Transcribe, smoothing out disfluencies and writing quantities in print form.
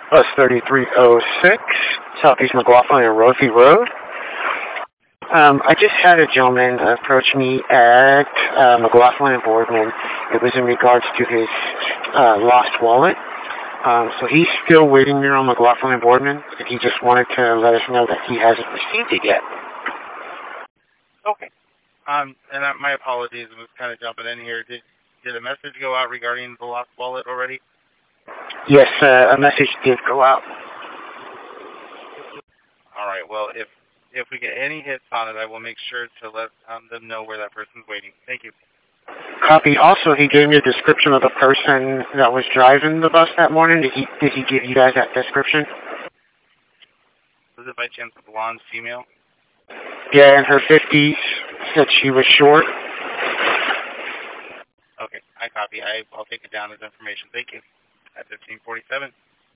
Bus 3306, Southeast McLaughlin and Rosie Road. I just had a gentleman approach me at McLaughlin and Boardman. It was in regards to his lost wallet. So he's still waiting there on McLaughlin and Boardman, and he just wanted to let us know that he hasn't received it yet. Okay. My apologies, I was kind of jumping in here. Did a message go out regarding the lost wallet already? Yes, a message did go out. All right. Well, if we get any hits on it, I will make sure to let them know where that person's waiting. Thank you. Copy. Also, he gave me a description of the person that was driving the bus that morning. Did he give you guys that description? Was it by chance a blonde female? Yeah, in her 50s. Said she was short. Okay, I copy. I'll take it down as information. Thank you. At 1547.